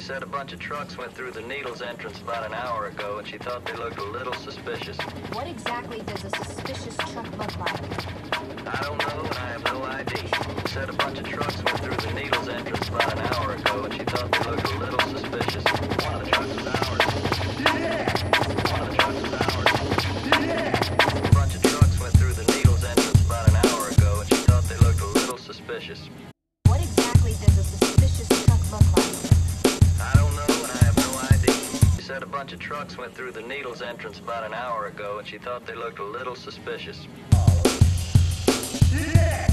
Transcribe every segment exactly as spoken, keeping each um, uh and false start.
said a bunch of trucks went through the Needles entrance about an hour ago, and she thought they looked a little suspicious. What exactly does a suspicious truck look like? I don't know, and I have no I D. She said a bunch of trucks went through the Needles entrance about an hour ago, and she thought they looked a little suspicious. One of the trucks is ours. Yeah! One of the trucks is ours. Yeah! A bunch of trucks went through the Needles entrance about an hour ago, and she thought they looked a little suspicious. What exactly does a suspicious truck look like? I don't know, and I have no I D. She said a bunch of trucks went through the Needles entrance about an hour ago, and she thought they looked a little suspicious. Yeah!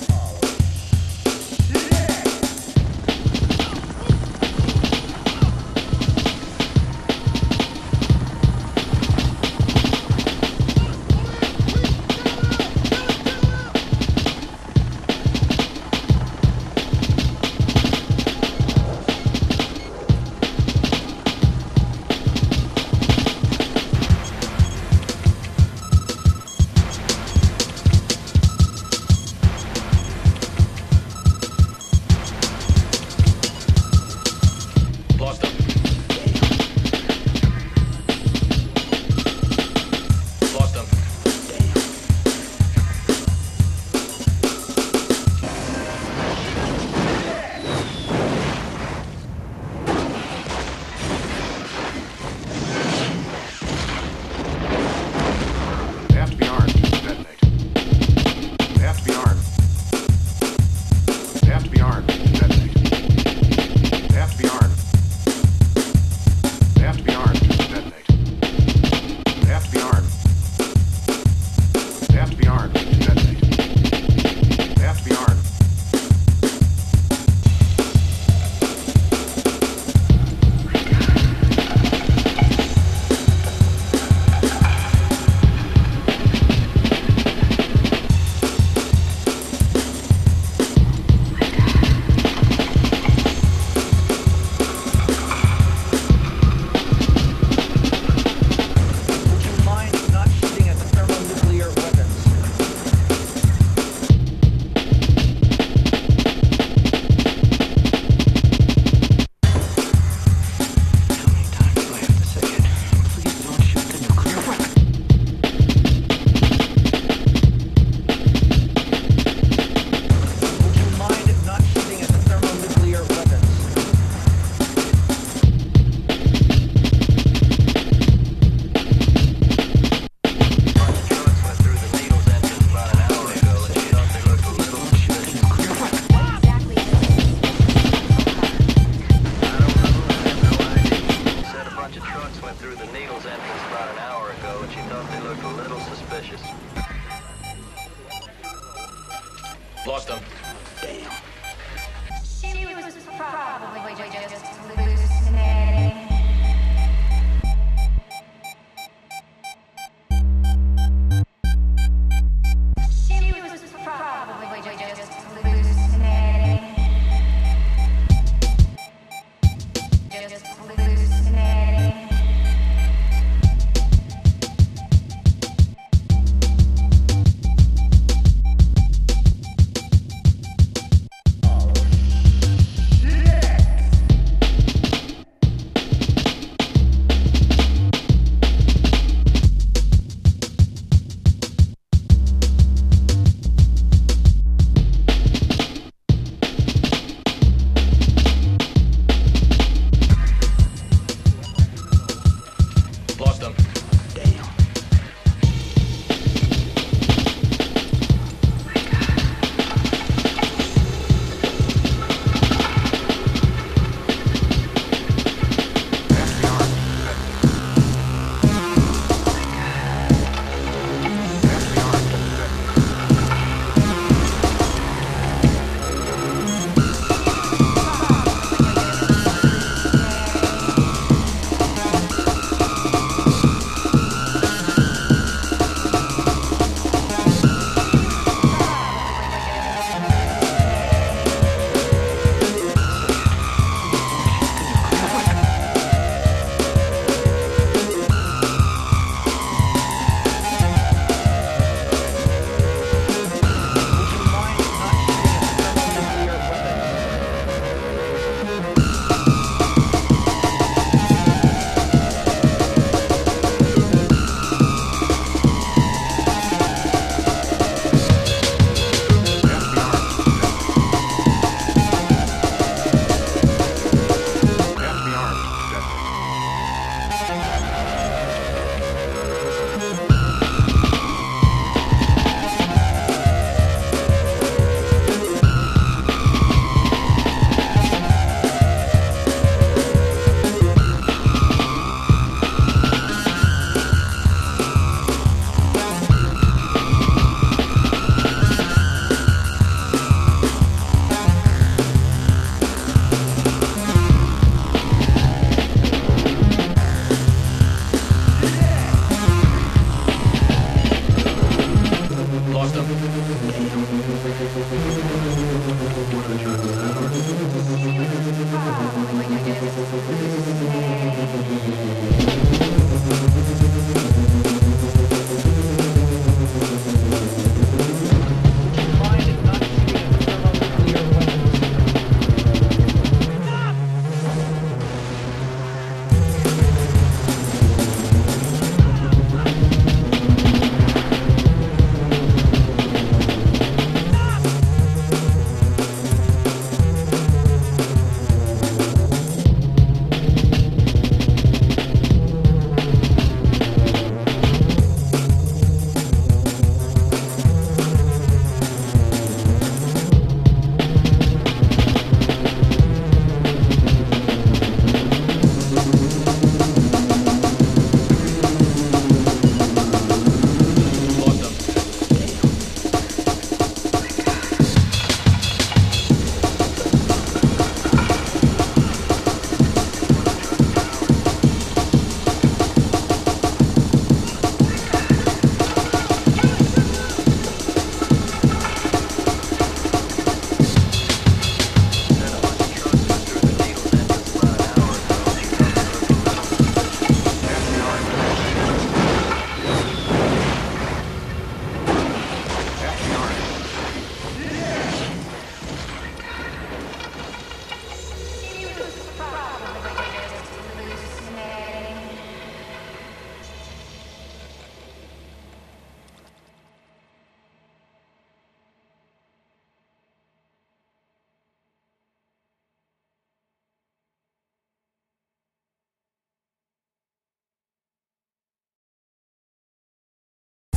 Lost him. Damn. She was probably just hallucinating. She was probably just hallucinating. Just hallucinating.